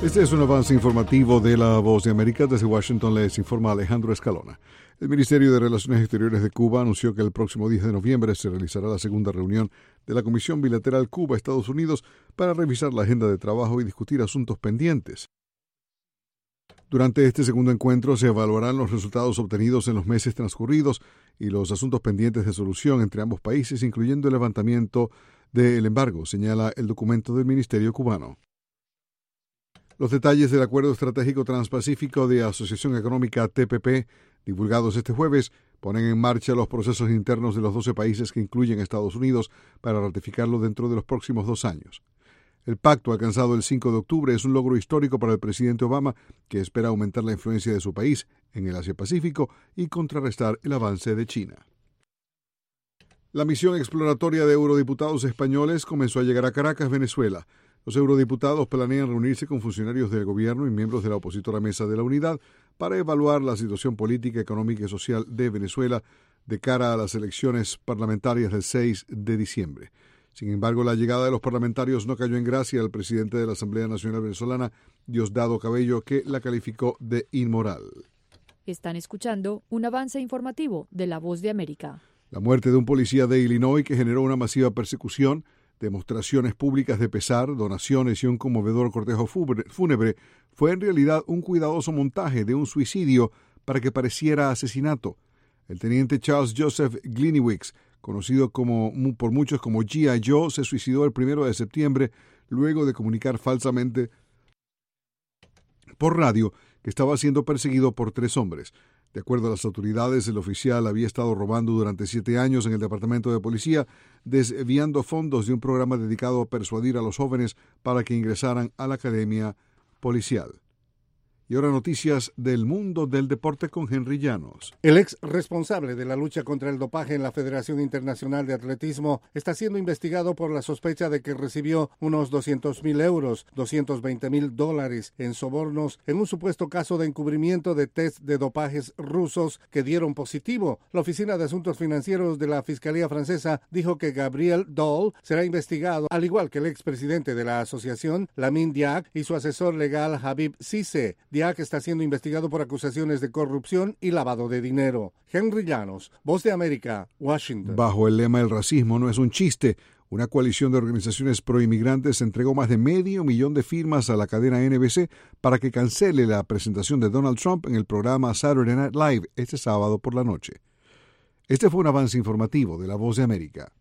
Este es un avance informativo de La Voz de América. Desde Washington les informa Alejandro Escalona. El Ministerio de Relaciones Exteriores de Cuba anunció que el próximo 10 de noviembre se realizará la segunda reunión de la Comisión Bilateral Cuba-Estados Unidos para revisar la agenda de trabajo y discutir asuntos pendientes. Durante este segundo encuentro se evaluarán los resultados obtenidos en los meses transcurridos y los asuntos pendientes de solución entre ambos países, incluyendo el levantamiento del embargo, señala el documento del Ministerio cubano. Los detalles del Acuerdo Estratégico Transpacífico de Asociación Económica TPP, divulgados este jueves, ponen en marcha los procesos internos de los 12 países que incluyen a Estados Unidos para ratificarlo dentro de los próximos 2 años. El pacto alcanzado el 5 de octubre es un logro histórico para el presidente Obama, que espera aumentar la influencia de su país en el Asia-Pacífico y contrarrestar el avance de China. La misión exploratoria de eurodiputados españoles comenzó a llegar a Caracas, Venezuela. Los eurodiputados planean reunirse con funcionarios del gobierno y miembros de la opositora Mesa de la Unidad para evaluar la situación política, económica y social de Venezuela de cara a las elecciones parlamentarias del 6 de diciembre. Sin embargo, la llegada de los parlamentarios no cayó en gracia al presidente de la Asamblea Nacional Venezolana, Diosdado Cabello, que la calificó de inmoral. Están escuchando un avance informativo de La Voz de América. La muerte de un policía de Illinois que generó una masiva persecución, demostraciones públicas de pesar, donaciones y un conmovedor cortejo fúnebre fue en realidad un cuidadoso montaje de un suicidio para que pareciera asesinato. El teniente Charles Joseph Gliniewicz, conocido por muchos como G.I. Joe, se suicidó el 1 de septiembre luego de comunicar falsamente por radio que estaba siendo perseguido por 3 hombres. De acuerdo a las autoridades, el oficial había estado robando durante 7 años en el departamento de policía, desviando fondos de un programa dedicado a persuadir a los jóvenes para que ingresaran a la academia policial. Y ahora noticias del mundo del deporte con Henry Llanos. El ex responsable de la lucha contra el dopaje en la Federación Internacional de Atletismo está siendo investigado por la sospecha de que recibió unos 200,000 euros, $220,000 en sobornos en un supuesto caso de encubrimiento de test de dopajes rusos que dieron positivo. La Oficina de Asuntos Financieros de la Fiscalía Francesa dijo que Gabriel Doll será investigado, al igual que el expresidente de la asociación, Lamine Diack, y su asesor legal, Habib Sisse. Diack está siendo investigado por acusaciones de corrupción y lavado de dinero. Henry Llanos, Voz de América, Washington. Bajo el lema "El racismo no es un chiste", una coalición de organizaciones proinmigrantes entregó más de 500,000 de firmas a la cadena NBC para que cancele la presentación de Donald Trump en el programa Saturday Night Live este sábado por la noche. Este fue un avance informativo de La Voz de América.